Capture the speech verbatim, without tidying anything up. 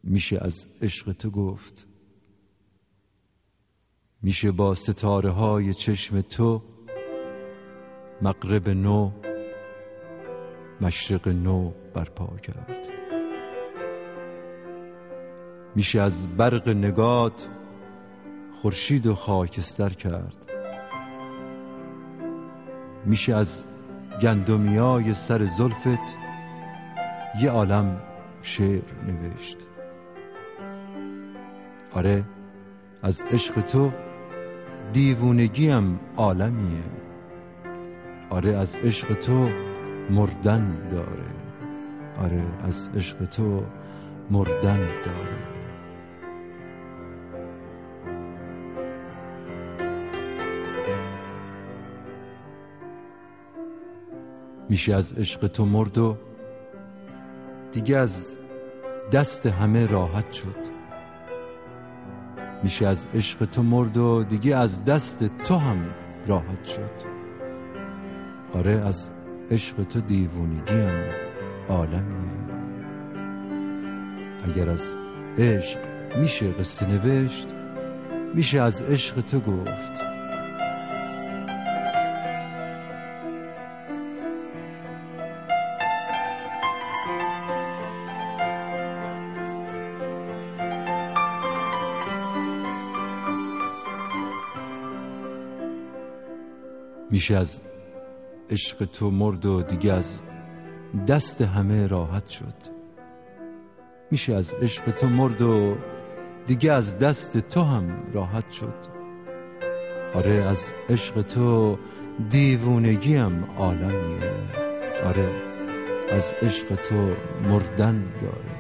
میشه از عشق تو گفت. میشه با ستاره های چشم تو مغرب نو مشرق نو برپا کرد. میشه از برق نگات خورشید و خاکستر کرد. میشه از گندمیای سر زلفت یه عالم شعر نوشت. آره از عشق تو دیوونگیم عالمیه. آره از عشق تو مردن داره. آره از عشق تو مردن داره. میشه از عشق تو مرد و دیگه از دست همه راحت شد. میشه از عشق تو مرد و دیگه از دست تو هم راحت شد. آره از عشق تو دیوونگیم عالمیه. اگر از عشق میشه قصه نوشت، میشه از عشق تو گفت. میشه از عشق تو مرد و دیگه از دست همه راحت شد. میشه از عشق تو مرد و دیگه از دست تو هم راحت شد. آره از عشق تو دیوونگیم عالمیه. آره از عشق تو مردن داره.